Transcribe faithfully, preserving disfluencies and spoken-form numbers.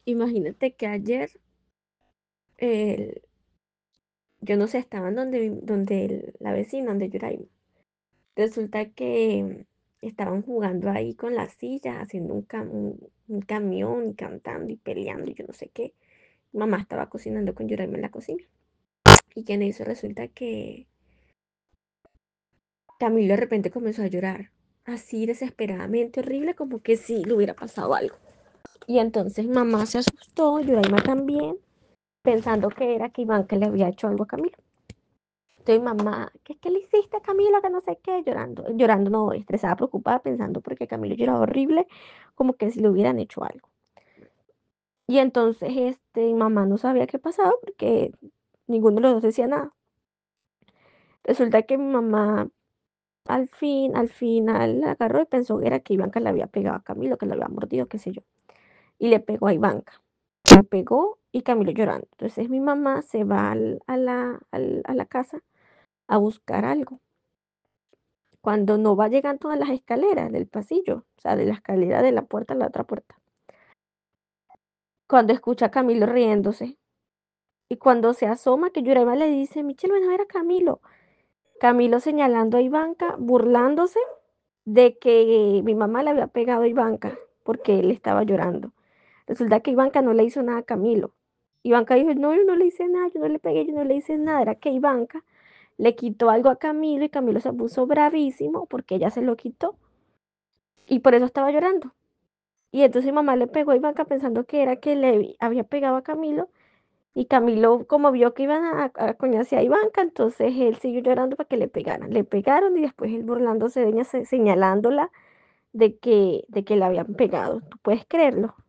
Imagínate que ayer, el- yo no sé, estaban donde, vi- donde el- la vecina, donde Yuraima. Resulta que estaban jugando ahí con las sillas, haciendo un, cam- un, un camión y cantando y peleando y yo no sé qué. Mamá estaba cocinando con Yuraima en la cocina. Y que en eso resulta que Camilo de repente comenzó a llorar, así desesperadamente, horrible, como que si le hubiera pasado algo. Y entonces mamá se asustó, Yuraima también, pensando que era que Iván que le había hecho algo a Camilo. Entonces mamá, ¿qué es que le hiciste a Camilo? Que no sé qué, llorando, llorando, no, estresada, preocupada, pensando porque Camilo lloraba horrible, como que si le hubieran hecho algo. Y entonces este, mamá no sabía qué pasaba porque ninguno de los dos decía nada. Resulta que mi mamá al fin, al final agarró y pensó que era que Ivanka le había pegado a Camilo, que le había mordido, qué sé yo. Y le pegó a Ivanka. Le pegó y Camilo llorando. Entonces mi mamá se va al- a la, al- a la casa a buscar algo. Cuando no va llegando a las escaleras del pasillo, o sea, de la escalera de la puerta a la otra puerta. Cuando escucha a Camilo riéndose. Y cuando se asoma, que Yuraima le dice, Michelle, bueno, era Camilo. Camilo señalando a Ivanka, burlándose de que mi mamá le había pegado a Ivanka porque él estaba llorando. Resulta que Ivanka no le hizo nada a Camilo. Ivanka dijo, no, yo no le hice nada, yo no le pegué, yo no le hice nada. Era que Ivanka le quitó algo a Camilo y Camilo se puso bravísimo porque ella se lo quitó y por eso estaba llorando. Y entonces mi mamá le pegó a Ivanka pensando que era que le había pegado a Camilo y Camilo como vio que iban a, a coñarse a Ivanka, entonces él siguió llorando para que le pegaran. Le pegaron y después él burlándose de ella, se- señalándola de que, de que la habían pegado. ¿Tú puedes creerlo?